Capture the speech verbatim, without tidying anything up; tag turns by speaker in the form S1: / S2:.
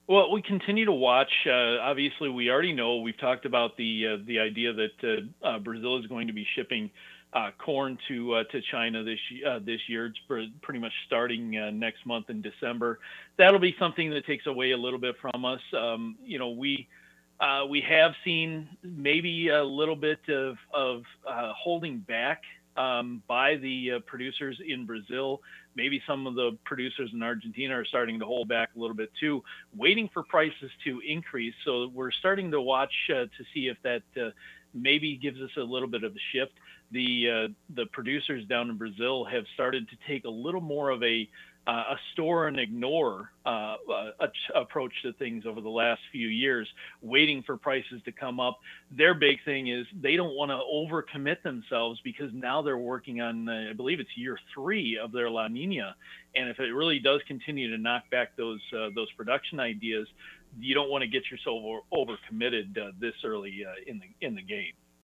S1: Well, we continue to watch. Uh, obviously, we already know we've talked about the uh, the idea that uh, uh, Brazil is going to be shipping uh, corn to uh, to China this y- uh, this year. It's pr- pretty much starting uh, next month in December. That'll be something that takes away a little bit from us. Um, you know, we uh, we have seen maybe a little bit of of uh, holding back um, by the uh, producers in Brazil. Maybe some of the producers in Argentina are starting to hold back a little bit too, waiting for prices to increase. So we're starting to watch uh, to see if that uh, maybe gives us a little bit of a shift. The uh, the producers down in Brazil have started to take a little more of a uh, a store and ignore uh, uh, approach to things over the last few years, waiting for prices to come up. Their big thing is they don't want to overcommit themselves because now they're working on, uh, I believe it's year three of their La Nina, and if it really does continue to knock back those uh, those production ideas, you don't want to get yourself over, overcommitted uh, this early uh, in the in the game.